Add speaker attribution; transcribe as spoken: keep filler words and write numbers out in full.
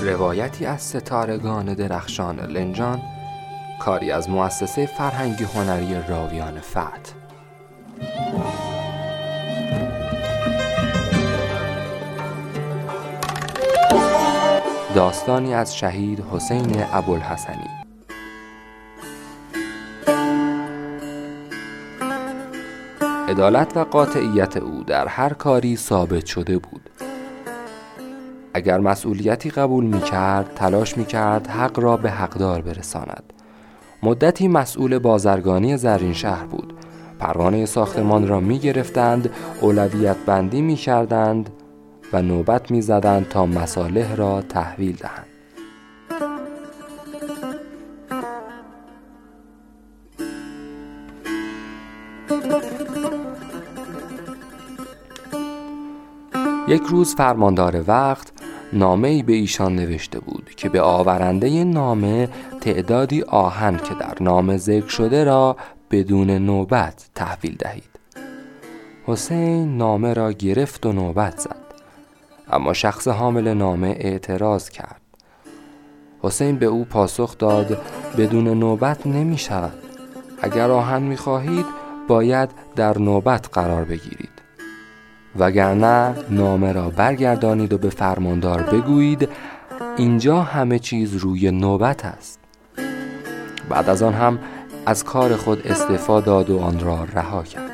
Speaker 1: روایتی از ستارگان درخشان لنجان، کاری از مؤسسه فرهنگی هنری راویان فتح. داستانی از شهید حسین ابوالحسنی. عدالت و قاطعیت او در هر کاری ثابت شده بود. اگر مسئولیتی قبول می کرد، تلاش می کرد حق را به حقدار برساند. مدتی مسئول بازرگانی زرین شهر بود. پروانه ساختمان را می گرفتند، اولویت بندی می کردند و نوبت می زدند تا مصالح را تحویل دهند. یک روز فرماندار وقت نامه‌ای به ایشان نوشته بود که به آورنده نامه تعدادی آهن که در نامه ذکر شده را بدون نوبت تحویل دهید. حسین نامه را گرفت و نوبت زد، اما شخص حامل نامه اعتراض کرد. حسین به او پاسخ داد بدون نوبت نمی شود. اگر آهن می خواهید باید در نوبت قرار بگیرید، وگرنه نامه را برگردانید و به فرماندار بگویید اینجا همه چیز روی نوبت است. بعد از آن هم از کار خود استعفا داد و آن را رها کرد.